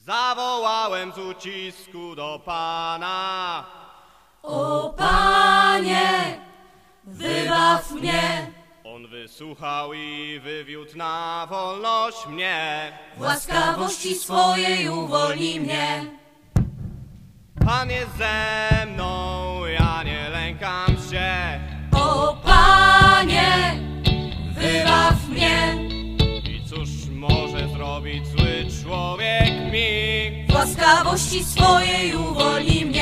Zawołałem z ucisku do Pana. O Panie, wybaw mnie. On wysłuchał i wywiódł na wolność mnie. W łaskawości swojej uwolnij mnie. Pan jest ze mną, ja nie lękam się. O Panie, wybaw mnie. I cóż może zrobić zły człowiek mi? W łaskawości swojej uwolnij mnie.